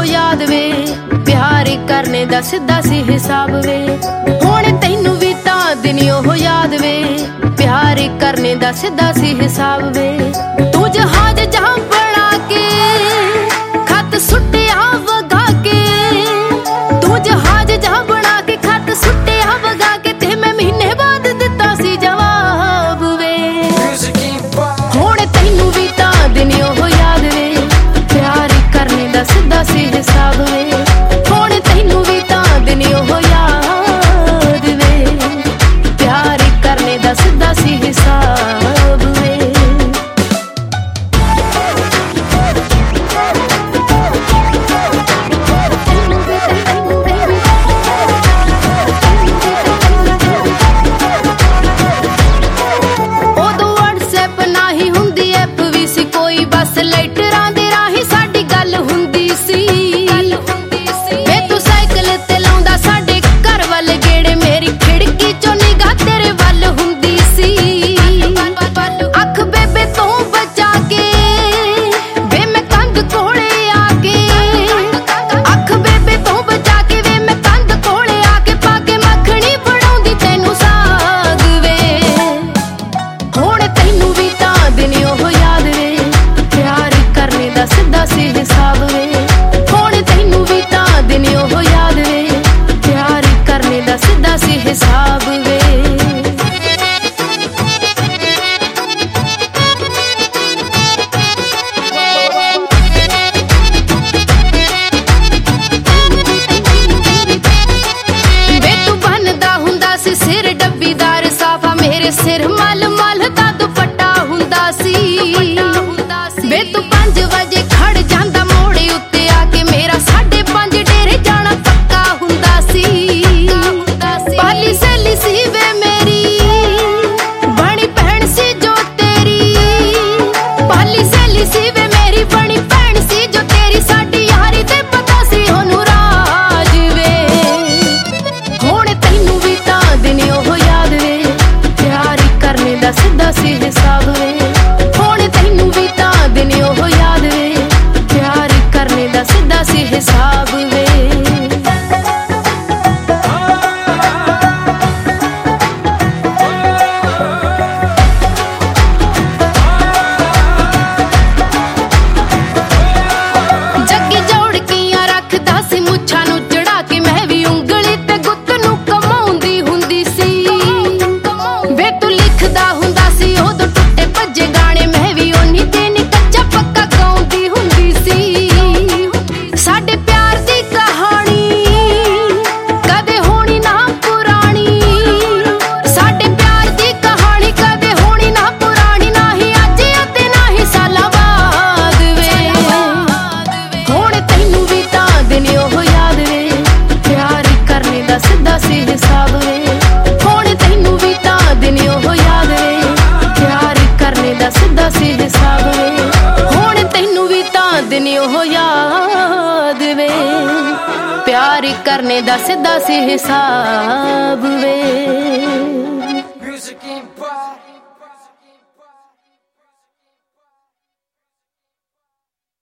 याद वे प्यार करने दा सीधा सी हिसाब वे हुण तैनू भी तां दिन ओह याद वे प्यार करने दा सीधा सी हिसाब वे तू जहाज जहां बना के खत सुट्टिया वगा के तू जहाज जहां बना के खत सुट्टिया वगा के ते मैं महीने बाद दिता सी जवाब वे हुण तैनू भी तां दिन ओह याद वे प्यार करने दा सीधा सी हिसाब वे हुण तैनू भी तां दिन ओह याद वे प्यार करने दा सीधा सी हिसाब वे उदों WhatsApp नाही हुंदी ऐप भी सी कोई बस लेटरां दे राही साडी गल हुंदी सी वे तू साइकिल ते लाउंदा साडे घर वल गेड़े मेरी खिड़की चों निगाह तेरे वल हुंदी सी अख बेबे तों बचा के वे मैं कंध कोले आके अख बेबे तों बचा के वे मैं कंध कोले आके पाके मखणी बनाउंदी तैनू साग वे हुण तैनू भी तां दिन ओह याद वे प्यार करने दा सीधा सी हिसाब वे हुण तैनू भी तां दिन ओह याद वे प्यार करने दा सीधा सी हिसाब वे वे तू बनदा हुंदा सी सिर डब्बीदार साफा मेरे सिर मल मल दा दुपट्टा हुंदा सी वे तू 5 वजे खड़ जांदा मोड़े उत्ते आके मेरा 5:30 डेरे जाना पक्का हुंदा सी पाली सहेली सी वे मेरी बणी भैण सी जो तेरी पाली सहेली सी वे मेरी बणी भैण सी जो तेरी साडी यारी ते पता सी ओनू राज वे हुण तैनू भी तां दिन ओह याद वे प्यार करने दा सीधा सी हिसाब वे हुण तैनू भी तां दिन ओह याद वे प्यार करने दा सीधा सी हिसाब वे जग्गी जौड़कियां रखदा सी मुच्छां नू चढ़ा के मैं भी उंगली ते गुत्त नू कमाउंदी हुंदी सी वे तू लिखदा हुंदा सी उदों टुट्टे भज्जे गाने मैं भी ओनी ते नी कच्चा पक्का गाउंदी हुंदी सी साडे प्यार दी कहानी कदे होनी ना पुरानी साडे प्यार दी कहानी कदे होनी ना पुरानी ना ही अज ते ना ही सालां बाद वे हुण तैनू भी तां दिन ओह याद वे प्यार करने दा सीधा सी हिसाब वे हुण तैनू भी तां दिन ओह याद वे प्यार करने दा सीधा सी हिसाब वे हुण तैनू भी तां दिन ओह याद वे प्यार करने दा सीधा सी हिसाब वे